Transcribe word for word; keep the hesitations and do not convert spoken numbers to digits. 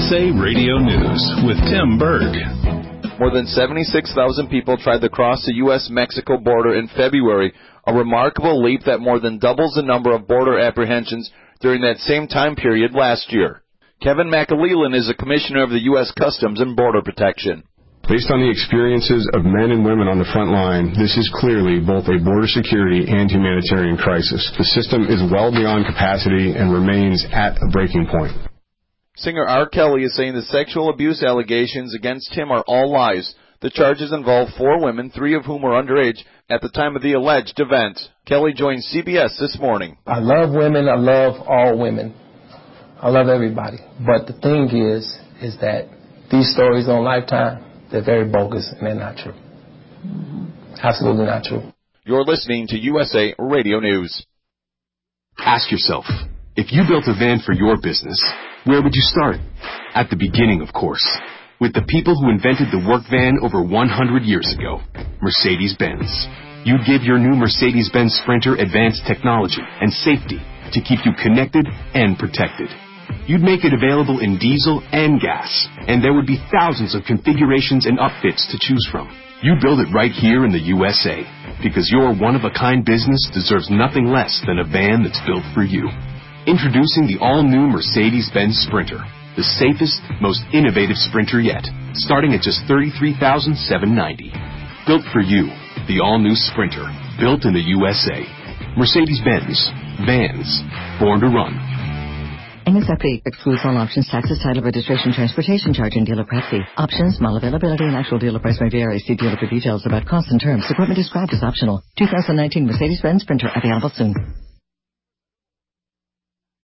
S A Radio News with Tim Berg. More than seventy-six thousand people tried to cross the U S Mexico border in February, a remarkable leap that more than doubles the number of border apprehensions during that same time period last year. Kevin McAlealan is the commissioner of the U S Customs and Border Protection. Based on the experiences of men and women on the front line, this is clearly both a border security and humanitarian crisis. The system is well beyond capacity and remains at a breaking point. Singer R. Kelly is saying the sexual abuse allegations against him are all lies. The charges involve four women, three of whom were underage at the time of the alleged event. Kelly joined C B S this morning. I love women. I love all women. I love everybody. But the thing is, is that these stories on Lifetime, they're very bogus and they're not true. Absolutely not true. You're listening to U S A Radio News. Ask yourself, if you built a van for your business, where would you start? At the beginning, of course, with the people who invented the work van over one hundred years ago, Mercedes-Benz. You'd give your new Mercedes-Benz Sprinter advanced technology and safety to keep you connected and protected. You'd make it available in diesel and gas, and there would be thousands of configurations and upfits to choose from. You build it right here in the U S A, because your one-of-a-kind business deserves nothing less than a van that's built for you. Introducing the all-new Mercedes-Benz Sprinter, the safest, most innovative Sprinter yet, starting at just thirty-three thousand seven hundred ninety dollars. Built for you, the all-new Sprinter, built in the U S A. Mercedes-Benz, vans, born to run. M S R P excludes all options, taxes, title, registration, transportation charge, and dealer prep fee. Options, model availability, and actual dealer price may vary. See dealer for details about costs and terms. Equipment described as optional. two thousand nineteen Mercedes-Benz Sprinter available soon.